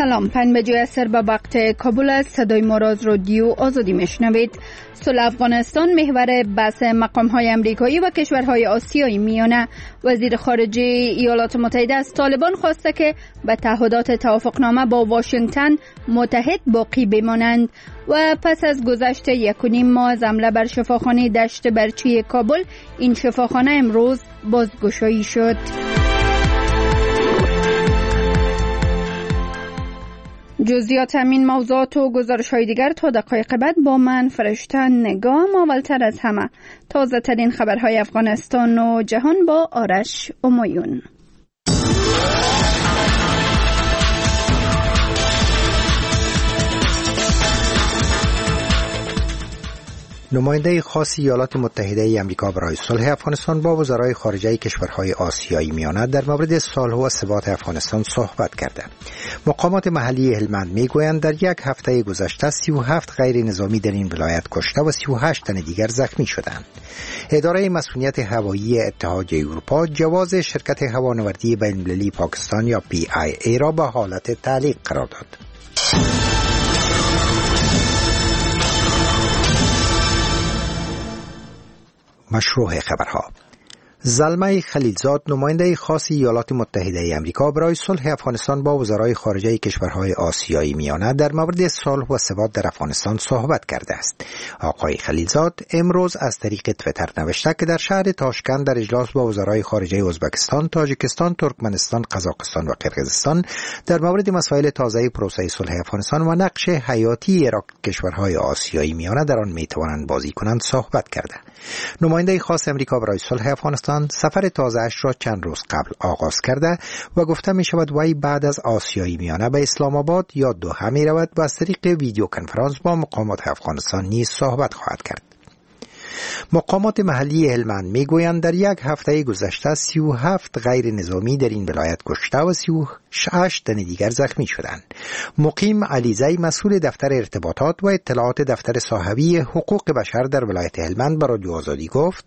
سلام، 5 به وقت کابل است. صدای ما را از رادیو آزادی میشنوید. صلح افغانستان محور بحث مقام‌های امریکایی و کشورهای آسیایی میانه. وزیر خارجه ایالات متحده از طالبان خواسته که به تعهدات توافقنامه با واشنگتن متحد باقی بمانند و پس از گذشت 1.5 ماه از حمله بر شفاخانه دشت برچی کابل، این شفاخانه امروز بازگشایی شد. جزئیات همین موضوعات و گزارش‌های دیگر تا دقایق بعد با من فرشته نگاه. اولتر از همه تازه ترین خبرهای افغانستان و جهان با آرش امایون. نماینده خاص ایالات متحده ای آمریکا برای صلح افغانستان با وزرای خارجه کشورهای آسیایی میانه در مورد صلح و ثبات افغانستان صحبت کرده. مقامات محلی هلمند میگویند در یک هفته گذشته 37 غیر نظامی در این ولایت کشته و 38 تن دیگر زخمی شدند. اداره مسئولیت هوایی اتحادیه اروپا جواز شرکت هوانوردی بین‌المللی پاکستان یا PIA را به حالت تعلیق قرار داد. مشروع خبرها. زلمه خلیلزاد، نماینده خاص ایالات متحده ای آمریکا برای صلح افغانستان با وزرای خارجه کشورهای آسیایی میانه در مورد صلح و ثبات در افغانستان صحبت کرده است. آقای خلیلزاد امروز از طریق تویتر نوشته که در شهر تاشکند در اجلاس با وزرای خارجه ازبکستان، تاجیکستان، ترکمنستان، قزاقستان و قرقیزستان در مورد مسائل تازه پروسه صلح افغانستان و نقش حیاتی کشورهای آسیایی میانه در آن میتوانند بازی کنند صحبت کرده. نماینده خاص آمریکا برای صلح افغانستان سفر تازه‌اش را چند روز قبل آغاز کرده و گفته می شود وی بعد از آسیایی میانه به اسلام آباد یا دوحه می رود و از طریق ویدیو کنفرانس با مقامات افغانستان نیز صحبت خواهد کرد. مقامات محلی هلمند میگویند در یک هفته گذشته 37 غیر نظامی در این ولایت کشته و 38 تن دیگر زخمی شدند. مقیم علیزی، مسئول دفتر ارتباطات و اطلاعات دفتر صاحبی حقوق بشر در ولایت هلمند به رادیو آزادی گفت: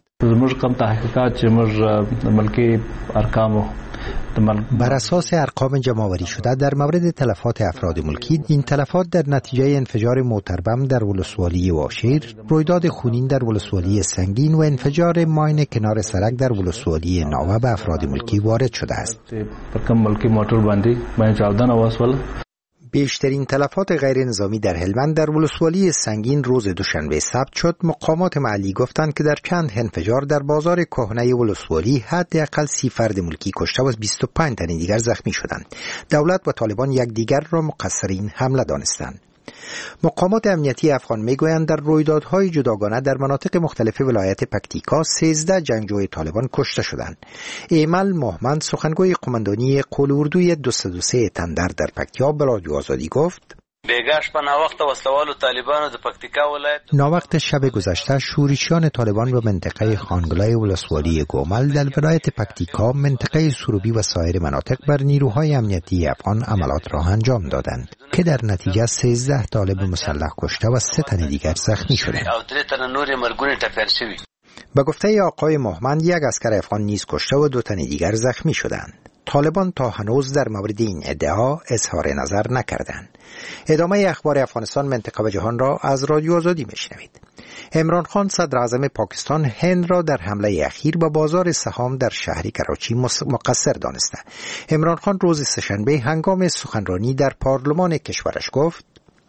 بر اساس ارقام جمع‌آوری شده در مورد تلفات افراد ملکی، این تلفات در نتیجه انفجار موتربم در ولسوالی واشیر، رویداد خونین در ولسوالی سنگین و انفجار ماین کنار سرک در ولسوالی ناوه به افراد ملکی وارد شده است. بیشترین تلفات غیر نظامی در هلمند در ولسوالی سنگین روز دوشنبه ثبت شد. مقامات محلی گفتند که در چند انفجار در بازار کهنه ولسوالی حداقل 30 فرد ملکی کشته و 25 تن دیگر زخمی شدند. دولت و طالبان یکدیگر را مقصر این حمله دانستند. مقامات امنیتی افغان میگویند در رویدادهای جداگانه در مناطق مختلف ولایت پکتیکا 13 جنگجوی طالبان کشته شدند. ایمل محمد، سخنگوی قماندانی قول اردوی 203 تندر در پکتیا به رادیو آزادی گفت: ناوقت شب گذشته شورشیان طالبان به منطقه خانگلای ولسوالی گومل در ولایت پکتیکا، منطقه سروبی و سایر مناطق بر نیروهای امنیتی افغان عملات را انجام دادند که در نتیجه 13 طالب مسلح کشته و 3 تن دیگر زخمی شدند. به گفته آقای محمد، یک عسکر افغان نیز کشته و 2 تن دیگر زخمی شدند. طالبان تا هنوز در مورد این ادعا اظهار نظر نکردند. ادامه اخبار افغانستان، منطقه و جهان را از رادیو آزادی میشنوید. عمران خان، صدر اعظم پاکستان، هند را در حمله اخیر به بازار سهام در شهر کراچی مقصر دانسته. عمران خان روز سه‌شنبه هنگام سخنرانی در پارلمان کشورش گفت: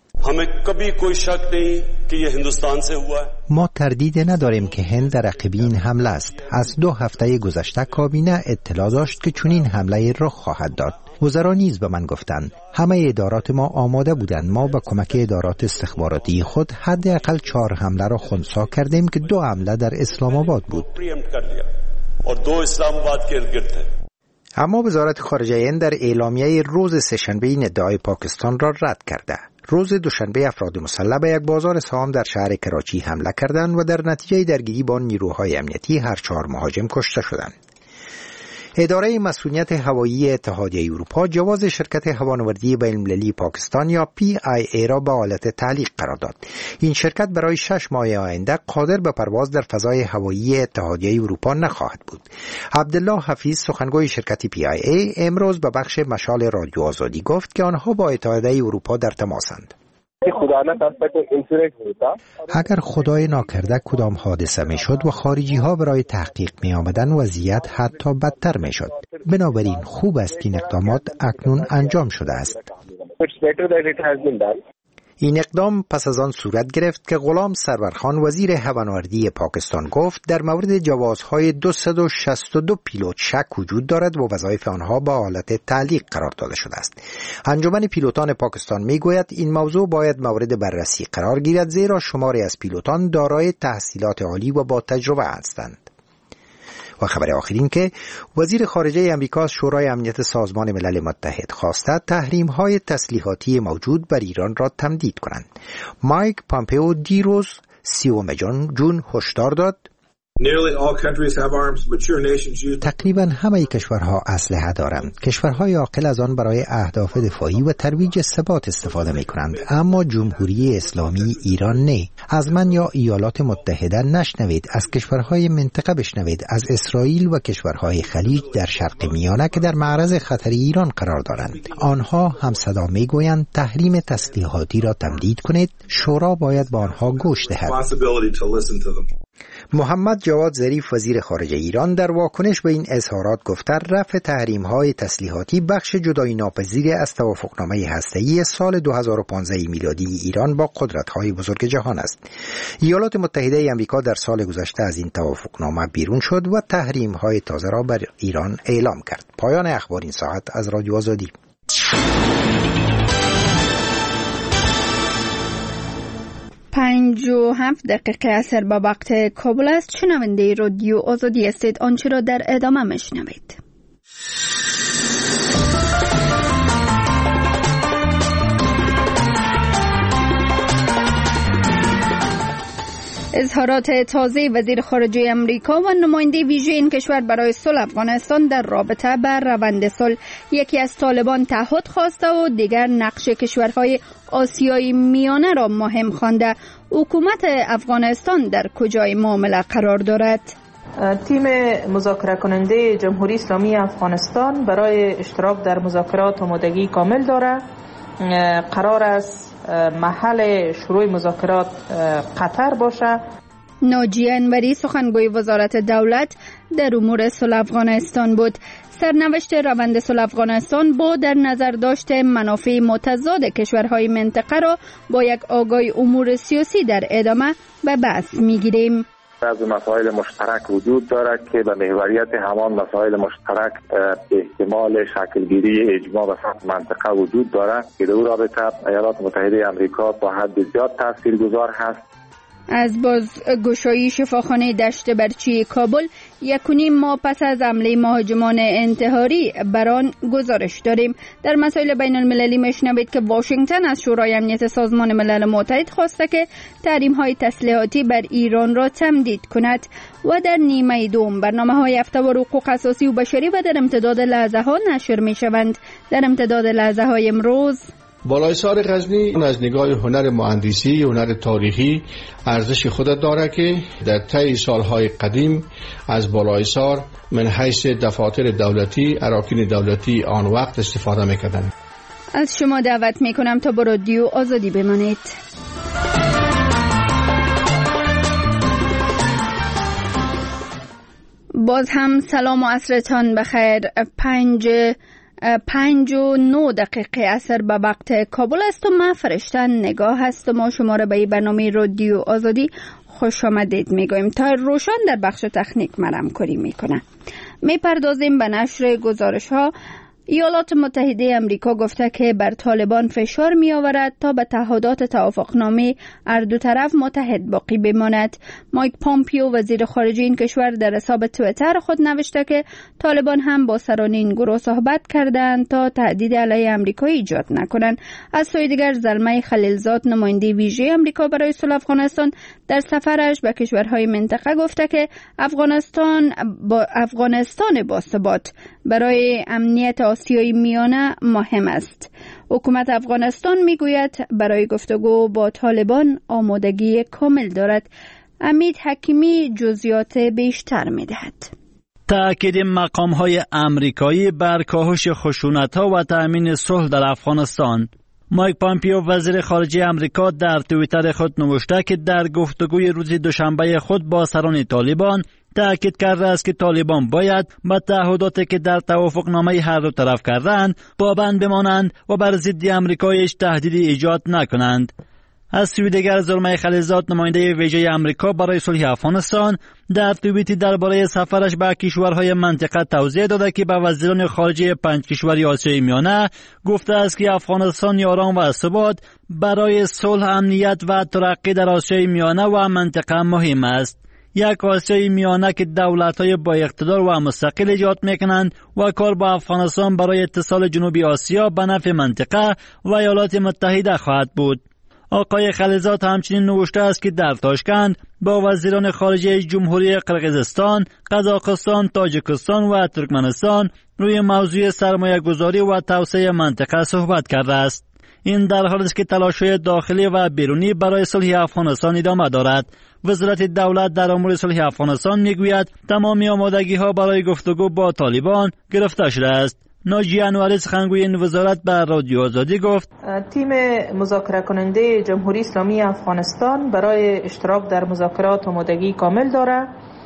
ما تردید نداریم که هند در عقب این حمله است. از 2 هفته گذشته کابینه اطلاع داشت که چنین حمله رخ خواهد داد. وزرا نیز به من گفتند همه ادارات ما آماده بودند. ما با کمک ادارات استخباراتی خود حداقل 4 حمله را خنثی کردیم که 2 حمله در اسلام آباد بود. اما وزارت خارجه هند در اعلامیه روز سه‌شنبه این ادعای پاکستان را رد کرده. روز دوشنبه افراد مسلح به یک بازار سهام در شهر کراچی حمله کردند و در نتیجه درگیری با نیروهای امنیتی هر 4 مهاجم کشته شدند. اداره مسئولیت هوایی اتحادیه اروپا جواز شرکت هوانوردی بین‌المللی پاکستان یا PIA را به حالت تعلیق قرار داد. این شرکت برای 6 ماه آینده قادر به پرواز در فضای هوایی اتحادیه اروپا نخواهد بود. عبدالله حفیظ سخنگوی شرکت PIA امروز به بخش مشال رادیو آزادی گفت که آنها با اتحادیه اروپا در تماسند. اگر خدای ناکرده کدام حادثه می شد و خارجی ها برای تحقیق می آمدن وضعیت حتی بدتر می شد. بنابراین خوب است که این اقدامات اکنون انجام شده است. این اقدام پس از آن صورت گرفت که غلام سرورخان وزیر هوانوردی پاکستان گفت در مورد جوازهای 262 پیلوت شک وجود دارد و وظایف آنها با حالت تعلیق قرار داده شده است. انجمن پیلوتان پاکستان میگوید این موضوع باید مورد بررسی قرار گیرد زیرا شماری از پیلوتان دارای تحصیلات عالی و با تجربه هستند. و خبر آخرین که وزیر خارجه امریکا از شورای امنیت سازمان ملل متحد خواسته تحریم‌های تسلیحاتی موجود بر ایران را تمدید کنند. مایک پامپئو دیروز 30 جون هشدار داد تقریبا همه کشورها اسلحه دارند. کشورهای عاقل از آن برای اهداف دفاعی و ترویج ثبات استفاده می کنند، اما جمهوری اسلامی ایران نه. از من یا ایالات متحده نشنوید، از کشورهای منطقه بشنوید، از اسرائیل و کشورهای خلیج در شرق میانه که در معرض خطر ایران قرار دارند. آنها هم صدا می گویند تحریم تسلیحاتی را تمدید کنید. شورا باید با آنها گوش دهد. محمد جواد ظریف وزیر خارجه ایران در واکنش به این اظهارات گفته رفع تحریم‌های تسلیحاتی بخش جدایی ناپذیر از توافقنامه هسته‌ای سال 2015 میلادی ایران با قدرت‌های بزرگ جهان است. ایالات متحده آمریکا در سال گذشته از این توافقنامه بیرون شد و تحریم‌های تازه را بر ایران اعلام کرد. پایان اخبار این ساعت از رادیو آزادی. 57 عصر با وقت کابل است. شنونده رادیو آزادی هستید. آنچه را در ادامه میشنوید. اظهارات تازه وزیر خارجه امریکا و نماینده ویژه این کشور برای صلح افغانستان در رابطه با روند صلح. یکی از طالبان تعهد خواسته و دیگر نقش کشورهای آسیای میانه را مهم خوانده. حکومت افغانستان در کجای معامله قرار دارد؟ تیم مذاکره کننده جمهوری اسلامی افغانستان برای اشتراک در مذاکرات آمادگی کامل دارد. قرار است محل شروع مذاکرات قطر باشه. ناجیه انوری سخنگوی وزارت دولت در امور صلح افغانستان بود. سرنوشت روند صلح افغانستان با در نظر داشته منافع متضاد کشورهای منطقه را با یک آگاهی امور سیاسی در ادامه به بحث میگیریم. از مسائل مشترک وجود دارد که به محوریت همان مسائل مشترک احتمال شکلگیری اجماع به سطح منطقه وجود دارد که در رابطه ایالات متحده آمریکا تا حد زیاد تاثیرگذار هست. از بازگشایی شفاخانه دشت برچی کابل 1.5 ماه پس از حمله مهاجمان انتحاری بر آن گزارش داریم. در مسائل بین المللی میشنوید که واشنگتن از شورای امنیت سازمان ملل متحد خواسته که تحریم‌های تسلیحاتی بر ایران را تمدید کند. و در نیمه دوم برنامه‌های هفته و حقوق اساسی و بشری و در امتداد لحظه ها نشر می‌شوند. در امتداد لحظه های امروز بالایسار غزنی از نگاه هنر مهندسی، هنر تاریخی ارزش خود دارد که در طی سالهای قدیم از بالایسار من حیث دفاتر دولتی، اراکین دولتی آن وقت استفاده می‌کردند. از شما دعوت می‌کنم تا با رادیو آزادی بمانید. باز هم سلام و عصرتان بخیر. 5:09 عصر به وقت کابل است و من فرشتن نگاه هستم و شما را به این برنامه رادیو آزادی خوش آمدید میگویم. تا روشن در بخش تکنیک مرم کاری میکنه. میپردازیم به نشر گزارش ها ایالات متحده امریکا گفته که بر طالبان فشار می آورد تا به تعهدات توافقنامه هر دو طرف متحد باقی بماند. مایک پامپیو وزیر خارجه این کشور در حساب توییتر خود نوشته که طالبان هم با سران این گروه صحبت کردند تا تهدید علیه امریکا ایجاد نکنند. از سوی دیگر زلمه خلیلزاد نماینده ویژه امریکا برای صلح افغانستان در سفرش به کشورهای منطقه گفته که افغانستان باثبات برای امنیت آسیای میانه مهم است. حکومت افغانستان میگوید برای گفتگو با طالبان آمادگی کامل دارد. امید حکیمی جزئیات بیشتر میدهد. تأکید مقام‌های آمریکایی بر کاهش خشونت‌ها و تأمین صلح در افغانستان. مایک پامپیو وزیر خارجه امریکا در توییتر خود نوشته که در گفتگوی روز دوشنبه خود با سران طالبان تأکید کرده است که طالبان باید به تعهداتی که در توافقنامه هر دو طرف کردند پابند بمانند و بر ضد امریکا هیچ تهدیدی ایجاد نکنند. از سوی دیگر زلمه خلیلزاد نماینده ویژه امریکا برای صلح افغانستان در توییتی درباره سفرش به کشورهای منطقه توضیح داده که به وزیران خارجه 5 کشور آسیای میانه گفته است که افغانستان آرام و ثبات برای صلح، امنیت و ترقی در آسیای میانه و منطقه مهم است. یک آسیای میانه که دولت‌های با اقتدار و مستقل ایجاد می‌کنند و کار با افغانستان برای اتصال جنوبی آسیا به نفع منطقه و ایالات متحده خواهد بود. آقای خلیلزاد همچنین نوشته است که در تاشکند با وزیران خارجه جمهوری قرقیزستان، قزاقستان، تاجیکستان و ترکمنستان روی موضوع سرمایه گذاری و توسعه منطقه صحبت کرده است. این در حالی است که تلاش‌های داخلی و بیرونی برای صلح افغانستان ادامه دارد. وزارت دولت در امور صلح افغانستان میگوید تمامی آمادگی‌ها برای گفتگو با طالبان گرفته شده است. ناجی انوری سخنگوی این وزارت به رادیو آزادی گفت تیم مذاکره کننده جمهوری اسلامی افغانستان برای اشتراک در مذاکرات آمادگی کامل دارد.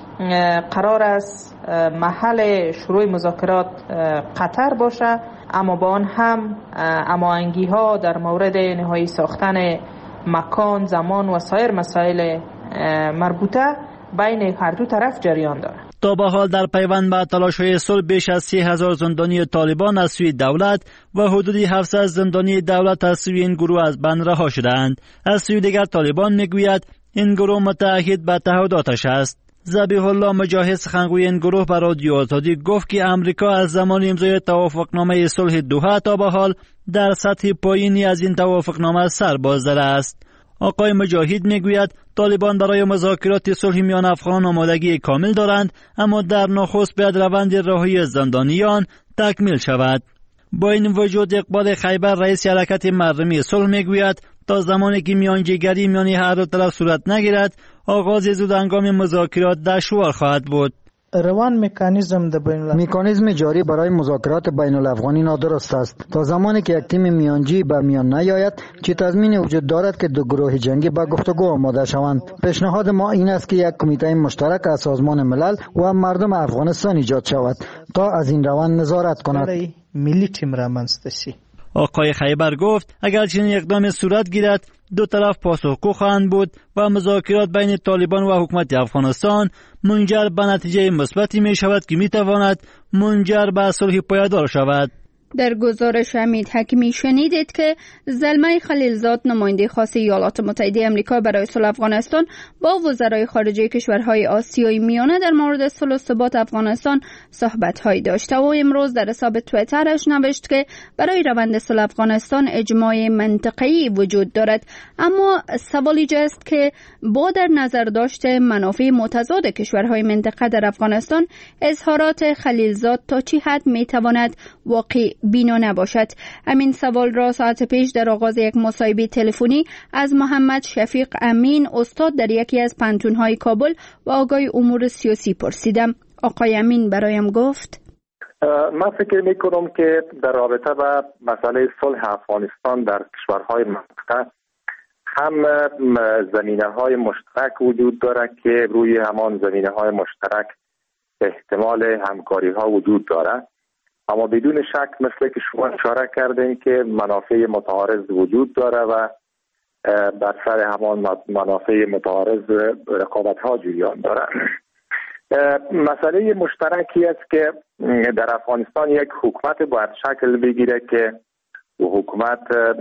قرار است محل شروع مذاکرات قطر باشه، اما با آن هم هماهنگی ها در مورد نهایی ساختن مکان، زمان و سایر مسائل مربوطه بین هر دو طرف جریان دارد. تا به حال در پیوند به تلاش‌های صلح بیش از 30,000 زندانی طالبان از سوی دولت و حدود 700 زندانی دولت از سوی این گروه از بند رها شدند. از سوی دیگر طالبان میگوید این گروه متعهد به تعهداتش است. ذبیح الله مجاهد سخنگوی این گروه به رادیو آزادی گفت که امریکا از زمان امضای توافقنامه صلح دوحه تا به حال در سطح پایینی از این توافقنامه سر باز داده است. آقای مجاهد میگوید طالبان برای مذاکرات صلح میان افغانان آمادگی کامل دارند، اما در نخست باید روند رهایی زندانیان تکمیل شود. با این وجود اقبال خیبر رئیس حرکت مردمی صلح میگوید تا زمانی که میانجیگری میان هر دو طرف صورت نگیرد آغاز زودهنگام مذاکرات دشوار خواهد بود. مکانیزم جاری برای مذاکرات بین الافغانی نادرست است. تا زمانی که یک تیم میانجی به میان نیاید چه تضمینی وجود دارد که دو گروه جنگی به گفتگو آماده شوند؟ پیشنهاد ما این است که یک کمیته مشترک از سازمان ملل و مردم افغانستان ایجاد شود تا از این روند نظارت کند. ملی تیم را منستسی. آقای خیبر گفت اگر چنین اقدام صورت گیرد دو طرف پاسخگو خواهند بود و مذاکرات بین طالبان و حکومت افغانستان منجر به نتیجه مثبتی می شود که می تواند منجر به صلح پایدار شود. در گزارش امید حکیمی شنیدید که زلمه خلیلزاد نماینده خاص ایالات متحده آمریکا برای صلح افغانستان با وزرای خارجه کشورهای آسیای میانه در مورد صلح و ثبات افغانستان صحبت‌هایی داشته و امروز در حساب توییترش نوشت که برای روند صلح افغانستان اجماع منطقه‌ای وجود دارد، اما سوال ایجاست که با در نظر داشته منافع متضاد کشورهای منطقه در افغانستان اظهارات خلیلزاد تا چه حد می‌تواند واقع بینا نباشد. همین سوال را ساعت پیش در آغاز یک مصاحبه تلفنی از محمد شفیق امین استاد در یکی از پانتون‌های کابل و آگاه امور سیاسی پرسیدم. آقای امین برایم گفت من فکر میکنم که در رابطه با مسئله صلح افغانستان در کشورهای منطقه هم زمینه‌های مشترک وجود دارد که روی همان زمینه‌های مشترک احتمال همکاری‌ها وجود دارد، اما بدون شک مثل که شما اشاره کردین که منافع متعارض وجود داره و بر سر همان منافع متعارض رقابت‌ها جریان داره. مسئله مشترکی است که در افغانستان یک حکومت باید شکل بگیره که حکومت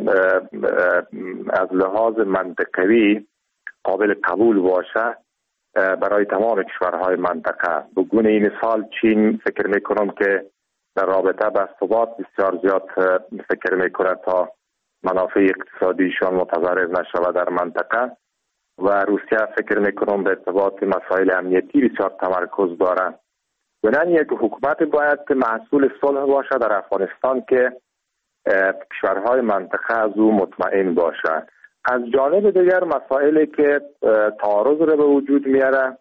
از لحاظ منطقوی قابل قبول باشه برای تمام کشورهای منطقه. به گونه این مثال چین فکر میکنم که در رابطه با ثبات بسیار زیاد فکر میکنه تا منافع اقتصادیشان متضرر نشود در منطقه و روسیه فکر میکنم به ارتباط مسائل امنیتی بسیار تمرکز داره. بنابراین یک حکومت باید محصول صلح باشه در افغانستان که کشورهای منطقه از او مطمئن باشند. از جانب دیگر مسائلی که تعارض را به وجود میاره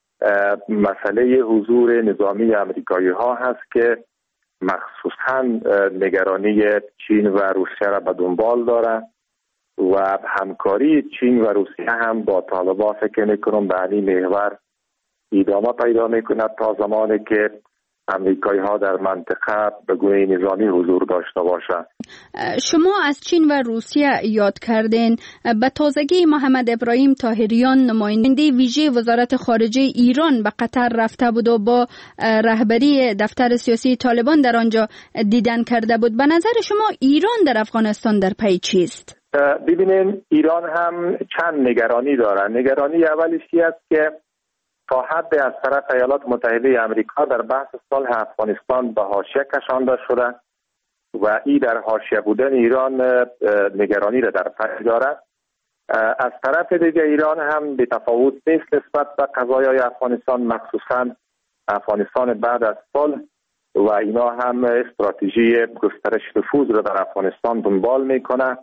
مسئله حضور نظامی امریکایی ها هست که مخصوصا نگرانی چین و روسیه را به دنبال داره و همکاری چین و روسیه هم با طالبان فکر میکنم به این محور ادامه پیدا میکند تا زمانی که امریکایی ها در منطقه به گونه نظامی حضور داشته باشند. شما از چین و روسیه یاد کردین. به تازگی محمد ابراهیم طاهریان نماینده ویژه وزارت خارجه ایران به قطر رفته بود و با رهبری دفتر سیاسی طالبان در آنجا دیدن کرده بود. به نظر شما ایران در افغانستان در پی چیست؟ ببینین ایران هم چند نگرانی داره. نگرانی اولیش است که تا حد از طرف ایالات متحده آمریکا در بحث صلح افغانستان به حاشیه کشانده شده و این در حاشیه بودن ایران نگرانی را در پی دارد. از طرف دیگه ایران هم به تفاوت نیست نسبت به قضایای افغانستان، مخصوصا افغانستان بعد از صلح و اینا هم استراتژی گسترش نفوذ را در افغانستان دنبال میکنه،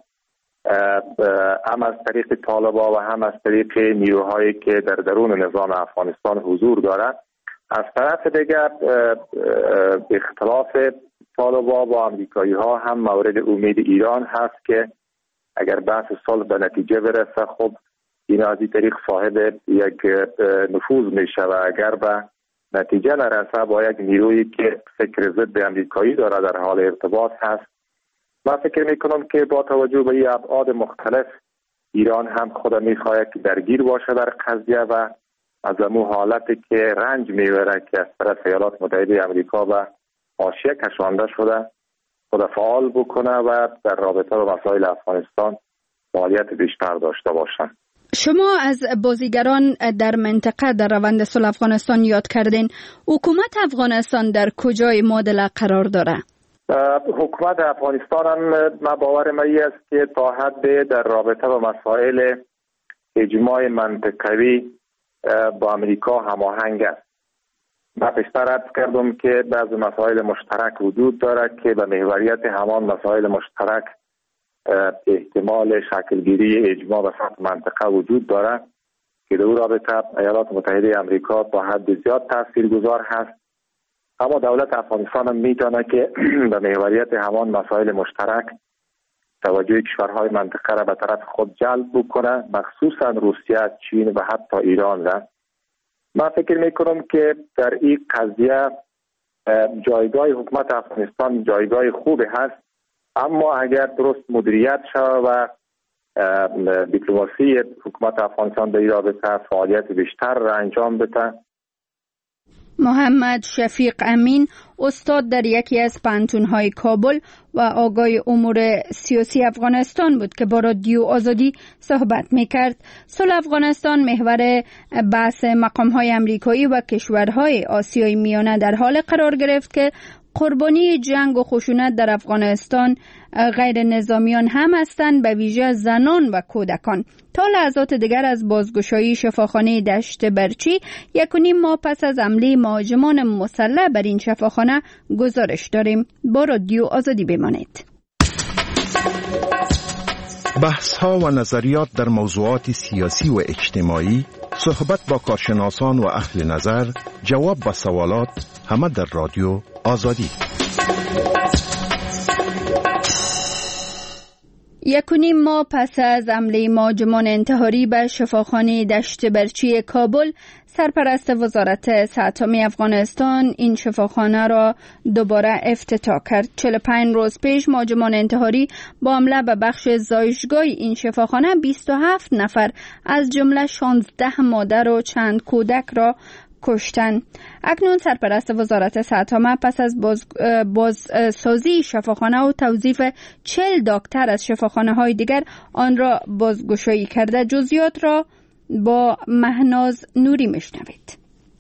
هم از طریق طالبان و هم از طریق نیروهایی که در درون نظام افغانستان حضور دارد. از طرف دیگر اختلاف طالبان با امریکایی ها هم مورد امید ایران هست که اگر بحث صلح به نتیجه برسه خب این از این طریق صاحب یک نفوذ میشه و اگر به نتیجه نرسه با یک نیرویی که فکر ضد امریکایی داره در حال ارتباط هست. من فکر میکنم که با توجه به این ابعاد مختلف ایران هم خود میخواهد که درگیر باشه در قضیه و از امو حالتی که رنج میبره که از طرف ایالات متحده آمریکا به حاشیه کشانده شده خود فعال بکنه و در رابطه با مسائل افغانستان فعالیت بیشتر داشته باشند. شما از بازیگران در منطقه در روند صلح افغانستان یاد کردین. حکومت افغانستان در کجای معادله قرار داره؟ حکومت افغانستان هم ما باور من است که تا حد در رابطه با مسائل اجماع منطقوی با امریکا هماهنگ است. من پیشتر عرض کردم که بعضی مسائل مشترک وجود دارد که به محوریت همان مسائل مشترک احتمال شکلگیری اجماع به سطح منطقه وجود دارد که در رابطه ایالات متحده آمریکا تا حد زیاد تاثیرگذار هست. اما دولت افغانستان هم میتونه که به محوریت همان مسائل مشترک توجه کشورهای منطقه را به طرف خود جلب بکنه، مخصوصا روسیه، چین و حتی ایران را. من فکر میکنم که در این قضیه جایگاه حکومت افغانستان جایگاه خوبی هست، اما اگر درست مدیریت شود و دیپلماسی حکومت افغانستان به این رابطه فعالیت بیشتر را انجام بده. محمد شفیق امین استاد در یکی از پانتون‌های کابل و آگاه امور سیاسی افغانستان بود که با رادیو آزادی صحبت می‌کرد. صلح افغانستان محور بحث مقام‌های آمریکایی و کشورهای آسیای میانه در حال قرار گرفت که قربانی جنگ و خشونت در افغانستان غیر نظامیان هم هستند، به ویژه زنان و کودکان. تا لحظات دیگر از بازگشایی شفاخانه دشت برچی 1.5 ماه پس از حمله مهاجمان مسلح بر این شفاخانه گزارش داریم. با رادیو آزادی بمانید. بحث ها و نظریات در موضوعات سیاسی و اجتماعی، صحبت با کارشناسان و اهل نظر، جواب به سوالات، همه در رادیو آزادی. 1.5 ماه پس از حمله مهاجمان انتحاری به شفاخانه دشت برچی کابل، سرپرست وزارت صحت عامه افغانستان این شفاخانه را دوباره افتتاح کرد. 45 روز پیش مهاجمان انتحاری با حمله به بخش زایشگاه این شفاخانه 27 نفر از جمله 16 مادر و چند کودک را کشتند. اکنون سرپرست وزارت صحت عامه پس از بازسازی شفاخانه و توظیف 40 دکتر از شفاخانه های دیگر آن را بازگشایی کرده. جزئیات را با مهناز نوری میشنوید.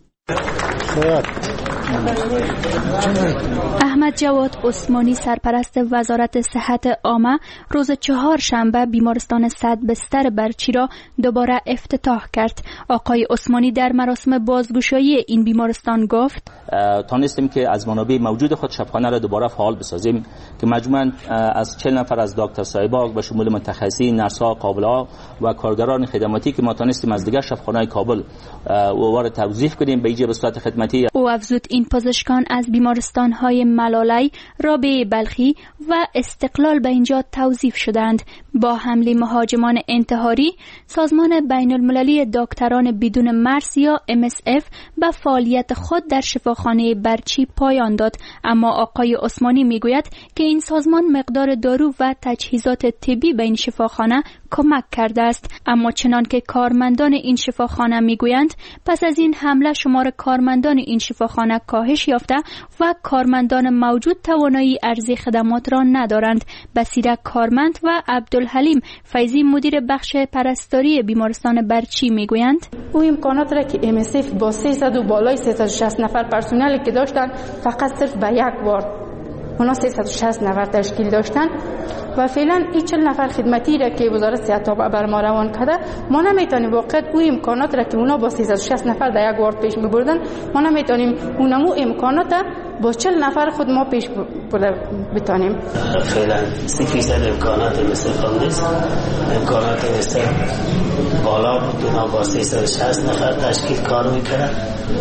احمد جواد عثمانی سرپرست وزارت صحت عامه روز چهارشنبه بیمارستان 100 بستر برچی را دوباره افتتاح کرد. آقای عثمانی در مراسم بازگشایی این بیمارستان گفت تانستیم که از منابع موجود خود شفاخانه را دوباره فعال بسازیم که مجموعاً از 40 نفر از دکتر صاحبا به شمول متخصصین، نرس‌ها، قابل‌ها و کارگران خدماتی که ما تانستیم از دیگر شفاخانه‌های کابل وارد توظیف کنیم به به صورت خدمتی. او افزود این پزشکان از بیمارستان‌های ملالی، رابعه بلخی و استقلال به اینجا توظیف شدند. با حمله مهاجمان انتحاری، سازمان بین المللی دکتران بدون مرز یا MSF به فعالیت خود در شفاخانه برچی پایان داد. اما آقای عثمانی میگوید که این سازمان مقدار دارو و تجهیزات طبی به این شفاخانه کمک کرده است. اما چنان که کارمندان این شفاخانه میگویند پس از این حمله شمار کارمندان این شفاخانه کاهش یافته و کارمندان موجود توانایی ارزی خدمات را ندارند. بصیره کارمند و عبدالحلیم فیضی مدیر بخش پرستاری بیمارستان برچی میگویند او امکانات را که MSF با 300 و بالای 360 نفر پرسنلی که داشتن فقط صرف به یک بار اونا 360 نفر تشکیل داشتن و فعلا این 40 نفر خدمتی را که وزارت صحت بر ما روان کرده ما نمیتونیم واقعا او امکانات را که اونا با 360 نفر در یک وارد پیش میبردن ما نمیتونیم اونمو امکانات با 40 نفر خود ما پیش بتانیم. فعلا 30% امکانات مثل نیست. امکانات مثل بالا بود اونا با 360 نفر تشکیل کار میکرد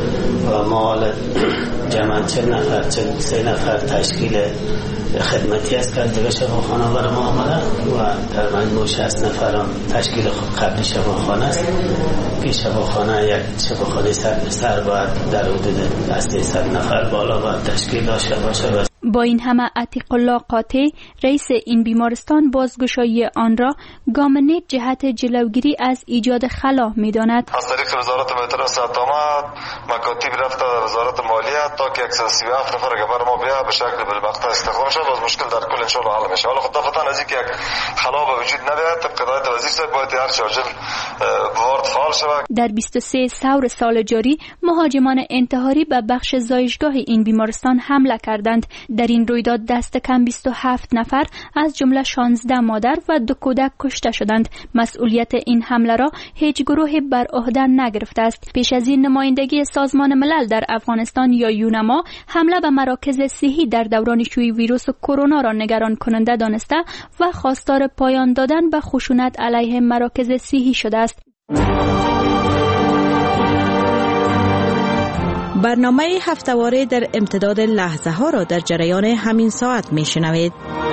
و ما حالا جمعا 40 نفر 43 نفر تشکیل خدمتی است که دیگه شفاخانه برای ما آمده و در مجموع 60 نفر هم تشکیل قبلی شفاخانه است که شفاخانه یک شفاخانه سر باید در حدود از 300 نفر بالا باید تشکیل داشته باشه. با این همه عتیق الله قاطع رئیس این بیمارستان بازگشایی آن را گام نیک جهت جلوگیری از ایجاد خلا می‌داند. از طریق وزارت مالیات صحت عامه مکاتب رفته در وزارت مالیه تا که 137 نفر که بر ما بیا به شکل بالمقطع استخدام شد باز مشکل در کل ان شاء الله حل میشه. حالا خدافتن از اینکه یک خلا به وجود نیاد طبق هدایت وزیر صاحب باید هر چه عاجل وارد فعال شود. در 23 ثور سال جاری مهاجمان انتحاری به بخش زایشگاه این بیمارستان حمله کردند. در این رویداد دست کم 27 نفر از جمله 16 مادر و 2 کودک کشته شدند. مسئولیت این حمله را هیچ گروهی بر عهده نگرفته است. پیش از این نمایندگی سازمان ملل در افغانستان یا یونما حمله به مراکز صحی در دوران شیوع ویروس کرونا را نگران کننده دانسته و خواستار پایان دادن به خشونت علیه مراکز صحی شده است. برنامه هفته‌واره در امتداد لحظه ها را در جریان همین ساعت می شنوید.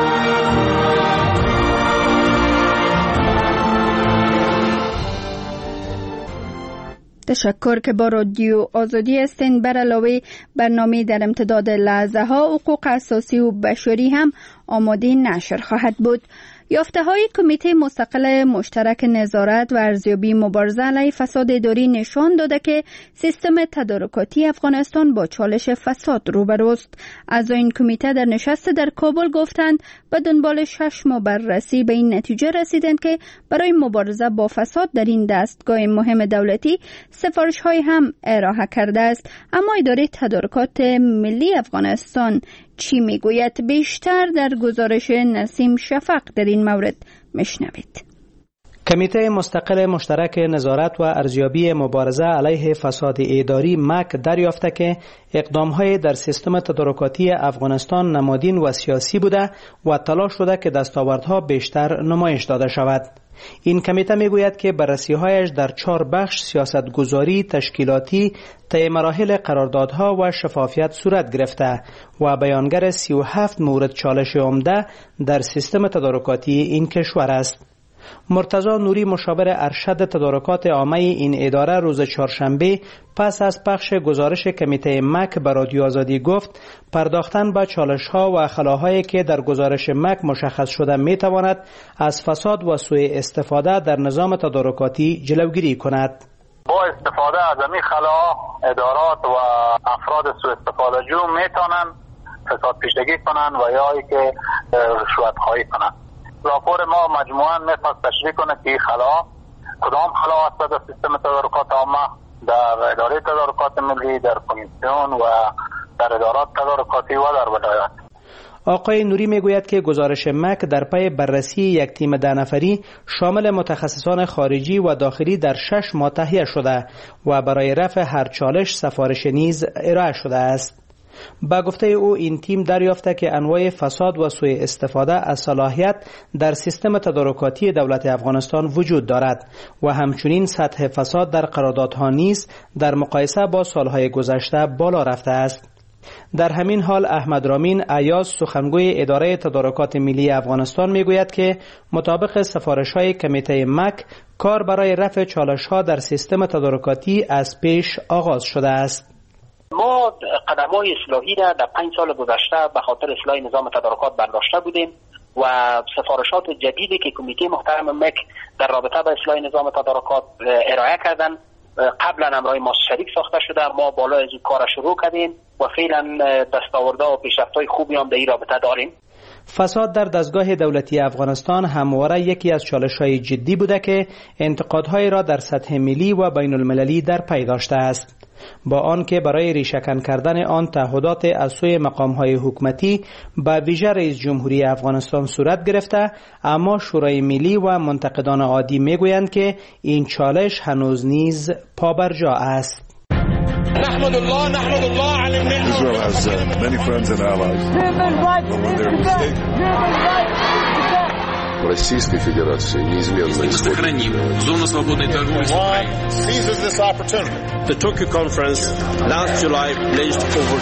تشکر که با رادیو آزادی هستین. بر علاوه برنامه در امتداد لحظه ها حقوق اساسی و بشری هم آماده نشر خواهد بود. یافته های کمیته مستقل مشترک نظارت و ارزیابی مبارزه علیه فساد اداری نشان داده که سیستم تدارکاتی افغانستان با چالش فساد روبروست. اعضای این کمیته در نشست در کابل گفتند به دنبال 6 ماه بررسی به این نتیجه رسیدند که برای مبارزه با فساد در این دستگاه مهم دولتی سفارش های هم ارائه کرده است. اما اداره تدارکات ملی افغانستان چی میگوید؟ بیشتر در گزارش نسیم شفق در این مورد میشنوید. کمیته مستقل مشترک نظارت و ارزیابی مبارزه علیه فساد اداری مک دریافته که اقدام‌های در سیستم تدارکاتی افغانستان نمادین و سیاسی بوده و تلاش شده که دستاوردها بیشتر نمایش داده شود. این کمیته میگوید که بررسی‌هایش در 4 بخش سیاستگذاری، تشکیلاتی، طی مراحل قراردادها و شفافیت صورت گرفته و بیانگر 37 مورد چالش عمده در سیستم تدارکاتی این کشور است. مرتضی نوری مشاور ارشد تدارکات عامه این اداره روز چهارشنبه پس از پخش گزارش کمیته مک به رادیو آزادی گفت پرداختن به چالش‌ها و خلاهایی که در گزارش مک مشخص شده می‌تواند از فساد و سوء استفاده در نظام تدارکاتی جلوگیری کند. با استفاده از این خلا ادارات و افراد سوء استفاده جو میتونن فساد پیشگی کنن و یا ای که رشوت خواهی کنن. راپور ما مجموعاً میتونه تشریح کنه که این خلا کدام خلا هست در سیستم تدارکات عامه، در اداره تدارکات ملی، در کمیسیون و در ادارات تدارکاتی و در ولایات. آقای نوری میگوید که گزارش مک در پی بررسی یک تیم 10 نفری شامل متخصصان خارجی و داخلی در 6 ماه تهیه شده و برای رفع هر چالش سفارش نیز ارائه شده است. با گفته او این تیم دریافته که انواع فساد و سوء استفاده از صلاحیت در سیستم تدارکاتی دولت افغانستان وجود دارد و همچنین سطح فساد در قراردادها نیز در مقایسه با سالهای گذشته بالا رفته است. در همین حال احمد رامین ایاز سخنگوی اداره تدارکات ملی افغانستان میگوید که مطابق سفارش‌های کمیته مک کار برای رفع چالش‌ها در سیستم تدارکاتی از پیش آغاز شده است. ما قدم‌های اصلاحی را در 5 سال گذشته به خاطر اصلاح نظام تدارکات برداشته بودیم و سفارشات جدیدی که کمیته محترم مک در رابطه با اصلاح نظام تدارکات ارائه کردن قبلا همراه ما شریک ساخته شده. ما بالا از این کار شروع کردیم و فعلا دستاوردها و پیشرفت‌های خوبی هم در این رابطه داریم. فساد در دستگاه دولتی افغانستان همواره یکی از چالش‌های جدی بوده که انتقادهای را در سطح ملی و بین المللی در پی داشته است. با آنکه برای ریشه‌کن کردن آن تعهدات از سوی مقام‌های حکومتی به ویژه رئیس جمهوری افغانستان صورت گرفته، اما شورای ملی و منتقدان عادی میگویند که این چالش هنوز نیز پابرجا است. نحمد الله على النعمة. Israel has many friends and allies. Российской Федерации неизменно сохраним зону свободной торговли с Украиной. Seizes this opportunity. The Tokyo conference last July pledged over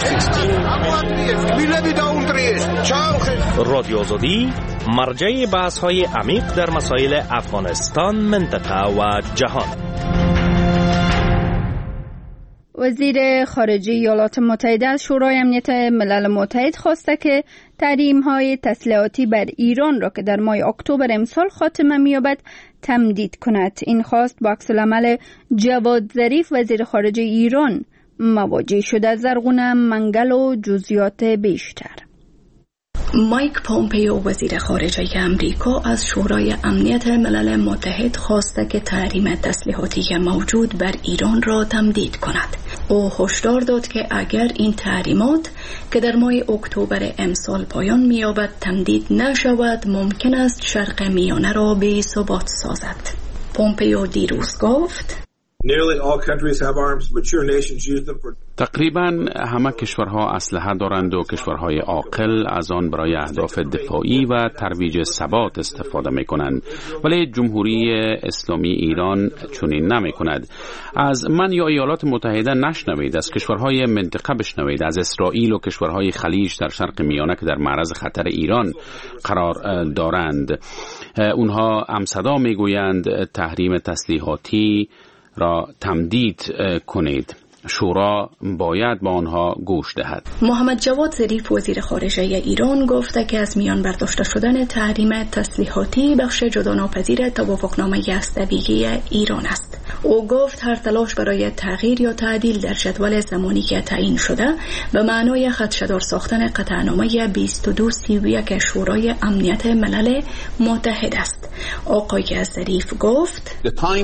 16 رادیو آزادی مرجع بحث‌های عمیق در مسائل افغانستان، منطقه و جهان. وزیر خارجه ایالات متحده از شورای امنیت ملل متحد خواسته که تحریم‌های تسلیحاتی بر ایران را که در ماه اکتبر امسال خاتمه می‌یابد تمدید کند. این خواست با عکس‌العمل جواد ظریف وزیر خارجه ایران مواجه شده. از زرغونه منگل و جزئیات بیشتر. مایک پومپیو وزیر خارجه امریکا از شورای امنیت ملل متحد خواسته که تحریم تسلیحاتی موجود بر ایران را تمدید کند. او هشدار داد که اگر این تحریمات که در ماه اکتبر امسال پایان می‌یابد تمدید نشود، ممکن است شرق میانه را بی‌ثبات سازد. پومپیو دیروز گفت تقریبا همه کشورها اسلحه دارند و کشورهای عاقل از آن برای اهداف دفاعی و ترویج ثبات استفاده می کنند، ولی جمهوری اسلامی ایران چنین نمی کند. از من یا ایالات متحده نشنوید، از کشورهای منطقه بشنوید، از اسرائیل و کشورهای خلیج در شرق میانه که در معرض خطر ایران قرار دارند. اونها همصدا می گویند تحریم تسلیحاتی را تمدید کنید. شورا باید با آنها گوش دهد. محمد جواد ظریف وزیر خارجه ایران گفته که از میان برداشته شدن تحریم تسلیحاتی بخش جداناپذیر توافقنامه هسته‌ای ایران است. او گفت هر تلاش برای تغییر یا تعدیل در جدول زمانی که تعیین شده به معنای خدشه‌دار ساختن قطعنامه 2231 شورای امنیت ملل متحد است. آقای ظریف گفت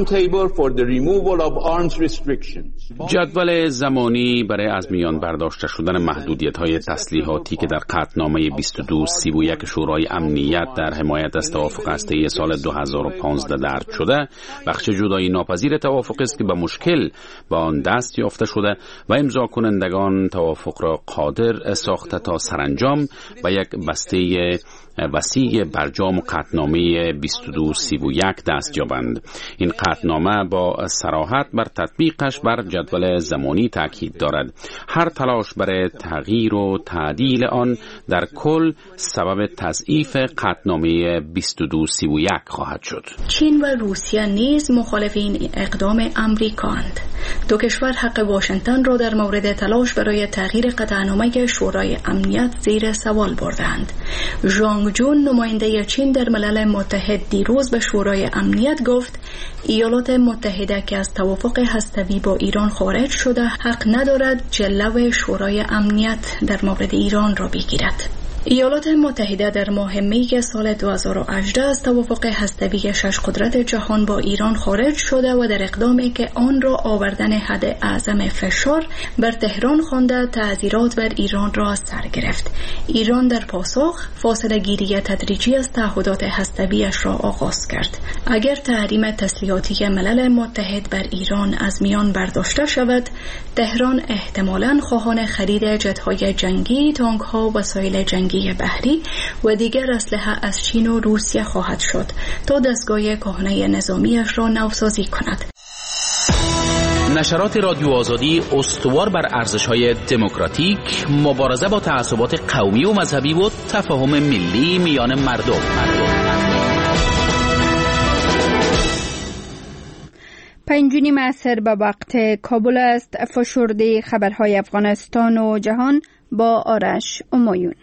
جدول زمانی برای از میان برداشته شدن محدودیت‌های تسلیحاتی که در قطعنامه 2231 شورای امنیت در حمایت از توافق هسته‌ای سال 2015 درج شده، بخش جدایی ناپذیر توافق است که به مشکل با آن دست یافته شده و امضا کنندگان توافق را قادر ساخته تا سرانجام به یک بسته وسیع برجام و قطعنامه 2231 دست یابند. این قطعنامه با صراحت بر تطبیقش بر جدول زمانی تاکید دارد. هر تلاش برای تغییر و تعدیل آن در کل سبب تضعیف قطعنامه 2231 خواهد شد. چین و روسیه نیز مخالف این اقدام اقدام امریکاند. دو کشور حق واشنگتن را در مورد تلاش برای تغییر قطعنامه شورای امنیت زیر سوال بردند. ژانگ جون نماینده چین در ملل متحد دیروز به شورای امنیت گفت ایالات متحده که از توافق هسته‌ای با ایران خارج شده حق ندارد جلو شورای امنیت در مورد ایران را بگیرد. ایالات متحده در ماه می سال 2018 از توافق هسته‌ای 6 قدرت جهان با ایران خارج شده و در اقدامی که آن را آوردن حد اعظم فشار بر تهران خوانده تعزیرات بر ایران را سر گرفت. ایران در پاسخ فاصله گیری تدریجی از تعهدات هسته‌ای‌اش را آغاز کرد. اگر تحریم تسلیحاتی ملل متحد بر ایران از میان برداشته شود، تهران احتمالاً خواهان خرید جت‌های جنگی، تانک‌ها و وسایل جنگی بحری و دیگر اسلحه از چین و روسیه خواهد شد تا دستگاه کهنه نظامیش را نوسازی کند. نشرات رادیو آزادی استوار بر ارزش‌های دموکراتیک، مبارزه با تعصبات قومی و مذهبی و تفاهم ملی میان مردم. 5:30 عصر به وقت کابل است. فشرده خبرهای افغانستان و جهان با آرش امایون.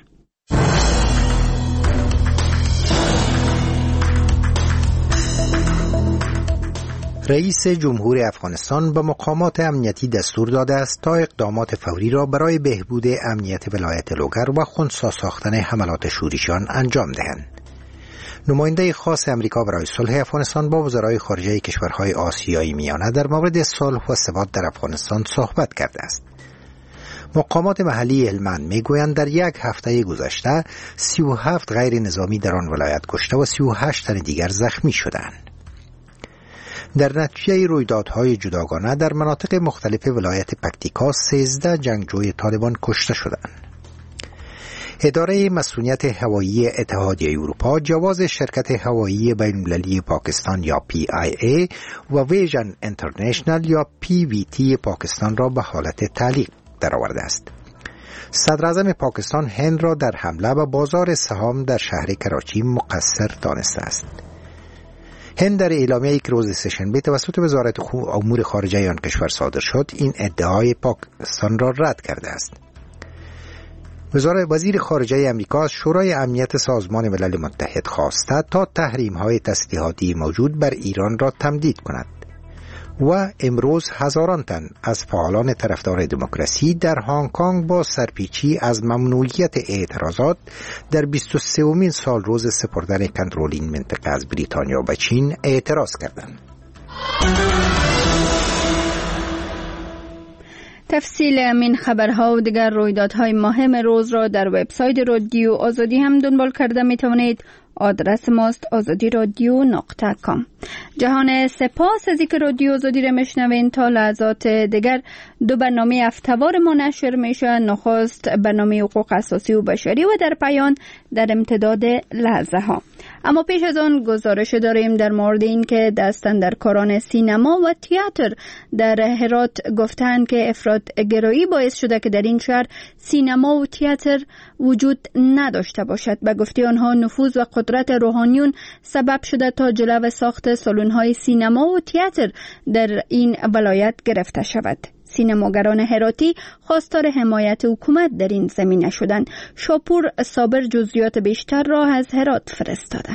رئیس جمهور افغانستان به مقامات امنیتی دستور داده است تا اقدامات فوری را برای بهبود امنیت ولایت لوگر و خنثی ساختن حملات شورشیان انجام دهند. نماینده خاص امریکا برای صلح افغانستان با وزرای خارجه کشورهای آسیایی میانه در مورد صلح و ثبات در افغانستان صحبت کرده است. مقامات محلی هلمند میگویند در یک هفته گذشته 37 غیر نظامی در آن ولایت کشته و 38 تن دیگر زخمی شدند. در نتیجه رویدادهای جداگانه در مناطق مختلف ولایت پکتیکا 13 جنگجوی طالبان کشته شدند. اداره مسئولیت هوایی اتحادیه اروپا جواز شرکت هوایی بین‌المللی پاکستان یا PIA و ویژن اینترنشنل یا PVT پاکستان را به حالت تعلیق درآورده است. صدر اعظم پاکستان هند را در حمله به بازار سهام در شهر کراچی مقصر دانسته است. هند در اعلامیه‌ای که روز سه‌شنبه توسط وزارت امور خارجه آن کشور صادر شد این ادعای پاکستان را رد کرده است. وزیر خارجه امریکا از شورای امنیت سازمان ملل متحد خواسته تا تحریم‌های تسلیحاتی موجود بر ایران را تمدید کند و امروز هزاران تن از فعالان طرفدار دموکراسی در هنگ کنگ با سرپیچی از ممنوعیت اعتراضات در 23مین سال روز سپردن کنترل این منطقه از بریتانیا به چین اعتراض کردند. تفصیل این خبرها و دیگر رویدادهای مهم روز را در وبسایت رادیو آزادی هم دنبال کرده می توانید. آدرس ماست azadiradio.com. جهان سپاس از اینکه رادیو آزادی را میشنوین. تا لحظات دیگر دو برنامه هفته‌وار ما نشر میشه. نخست برنامه حقوق اساسی و بشری و در پایان در امتداد لحظه ها. اما پیش از آن گزارش داریم در مورد این که دستاندرکاران سینما و تئاتر در هرات گفتند که افراط‌گرایی باعث شده که در این شهر سینما و تئاتر وجود نداشته باشد. به گفته آنها نفوذ و قدرت روحانیون سبب شده تا جلو ساخت سالن‌های سینما و تئاتر در این ولایت گرفته شود. سینماگران هراتی خواستار حمایت حکومت در این زمینه شدند. شاپور صابر جزئیات بیشتر را از هرات فرستاده.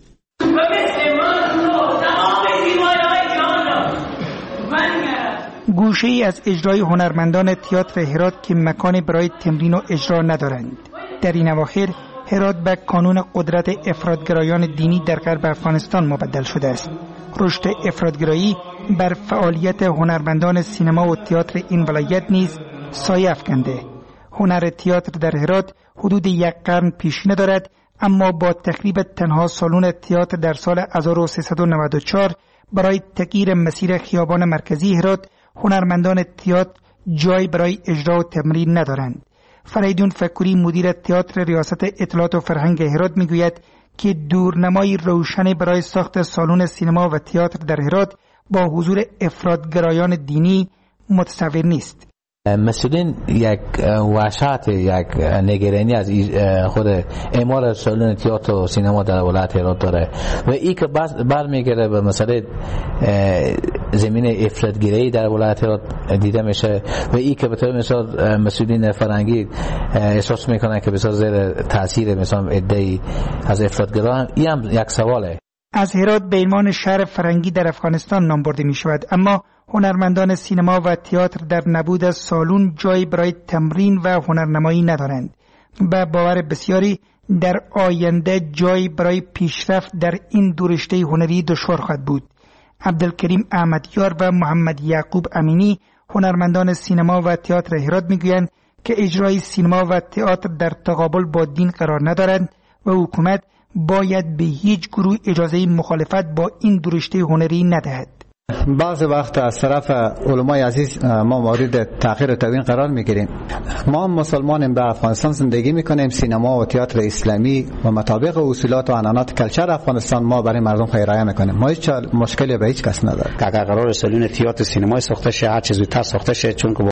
گوشه ای از اجرای هنرمندان تئاتر هرات که مکان برای تمرین و اجرا ندارند. در این اواخر هرات به کانون قدرت افراط‌گرایان دینی در غرب افغانستان مبدل شده است. رشد افراط‌گرایی بر فعالیت هنرمندان سینما و تئاتر این ولایت نیز سایه افکنده. هنر تئاتر در هرات حدود 1 قرن پیشینه دارد، اما با تخریب تنها سالن تئاتر در سال 1394 برای تغییر مسیر خیابان مرکزی هرات هنرمندان تئاتر جای برای اجرا و تمرین ندارند. فریدون فکوری مدیر تئاتر ریاست اطلاعات و فرهنگ هرات میگوید که دورنمای روشنی برای ساخت سالن سینما و تئاتر در هرات با حضور افراط‌گرایان دینی متصور نیست. مسئولین یک وحشت، یک نگرانی از خود اعمال سالن تئاتر و سینما در ولایت هرات داره و این که برمیگره به مسئله زمین افراطگری در ولایت هرات دیده میشه و این که به طور مثال مسئولین فرنگی احساس میکنن که بسیار زیر تاثیر مثلا ادعی از افراطگرا. این هم یک سواله. از هرات به عنوان شهر فرنگی در افغانستان نام برده می شود، اما هنرمندان سینما و تئاتر در نبود از سالن جایی برای تمرین و هنرنمایی ندارند. به باور بسیاری در آینده جایی برای پیشرفت در این دو رشته هنری دشوار خواهد بود. عبدالکریم احمدیار و محمد یعقوب امینی هنرمندان سینما و تئاتر هرات میگویند که اجرای سینما و تئاتر در تقابل با دین قرار ندارند و حکومت باید به هیچ گروه اجازه مخالفت با این دو رشته هنری ندهد. بعض وقت از طرف علمای عزیز ما مورد تغییر و تبیین قرار میگیریم. ما مسلمانیم، به افغانستان زندگی میکنیم، سینما و تئاتر اسلامی و مطابق اصولات و عنعنات کلچر افغانستان ما برای مردم ارائه میکنیم. ما هیچ مشکلی به هیچ کس نداره. اگر قرار سالن تئاتر سینمای ساخته شه، هر چیز زودتر ساخته شه، چون که